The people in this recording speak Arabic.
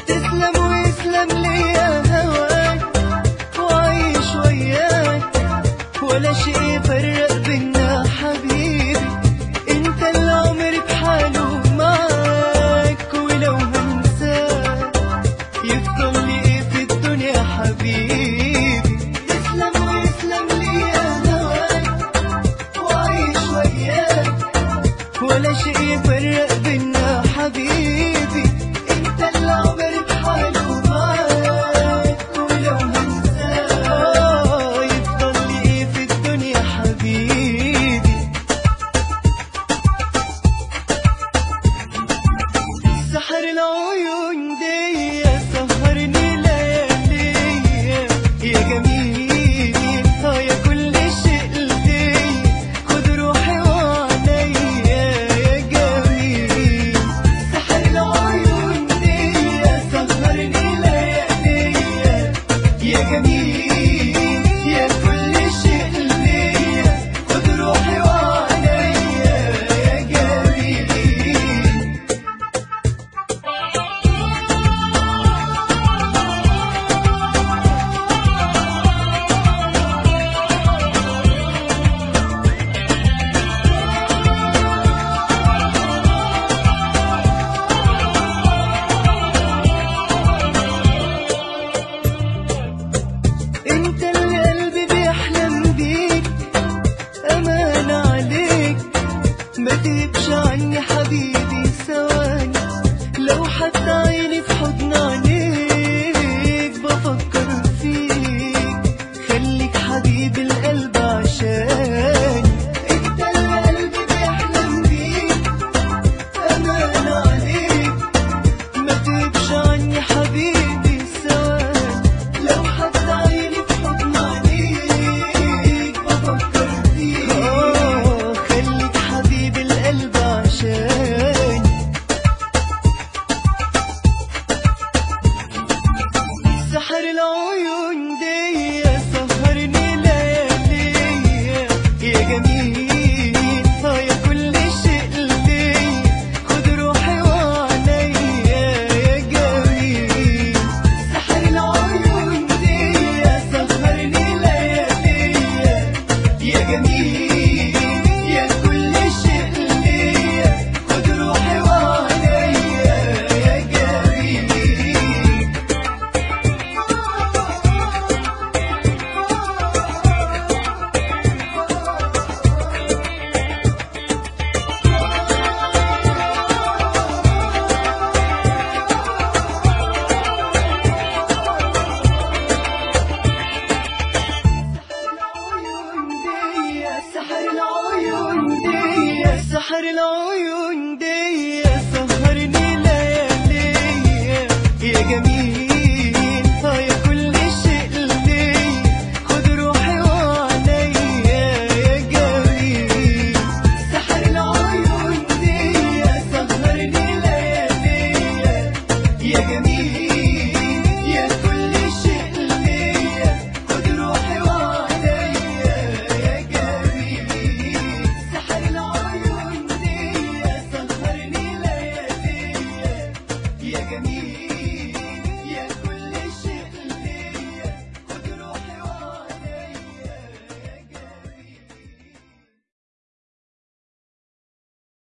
تسلم ويسلم ليا هواك وعيش وياك، ولا شيء يفرق بينا حبيبي، انت اللي عمري بحاله معاك. ولو هنساك يفضل لي ايه في الدنيا حبيبي؟ تسلم ويسلم ليا هواك وعيش وياك، ولا شيء يفرق بينا حبيبي، انت اللي عمري بحاله معاك. ولو هنساك يفضل لي ايه في الدنيا حبيبي؟ سحر العيون دي سهرني ليالي يا جميل، يا كل شيء لي، خد روحي وعليا يا جميل. سحر العيون دي سهرني ليالي يا جميل، يا كل شيء لي، خد روحي وعليا يا جميل. انت اللي قلبي بيحلم بيك، امان عليك ما تغيبش عني حبيبي ثواني، لو حتى عيني في حضن عينيك بفكر فيك، خليك حبيب القلب عشاني. انت اللي قلبي بيحلم بيك، امان عليك ما تغيبش عني حبيبي ثواني، لو حتى عيني في حضن عينيك بفكر فيك، خليك حبيب القلب عشاني. سحر العيون دي سهرني ليالي يا جميل، يا كل شيء لي، خد روحي وعليا يا جميل. سحر العيون دي سهرني ليالي يا جميل، يا كل شيء لي، خد روحي وعليا يا جميل. سحر العيون دي سهرني ليالي يا جميل، يا كل شيء لي، خد روحي وعليا يا جميل. سحر العيون دي سهرني ليالي يا جميل.